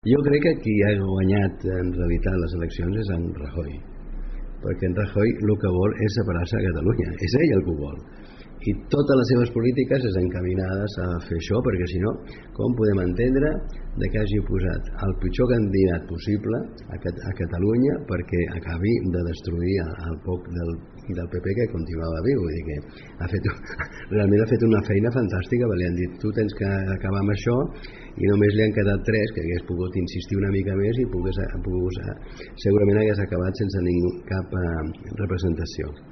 Jo crec que qui ha guanyat en realitat les eleccions és en Rajoy, perquè en Rajoy el que vol és separar-se de Catalunya, és ell el que ho vol, i totes les seves polítiques és encaminades a fer això, perquè si no, com podem entendre de que hagi posat el pitjor candidat possible a Catalunya perquè acabi de destruir el poc del PP que continuava viu. Vull dir que realment ha fet una feina fantàstica, li han dit tu tens que acabar amb això, i només li han quedat 3 que hagués pogut insistir una mica més i segurament hagués acabat sense cap representació.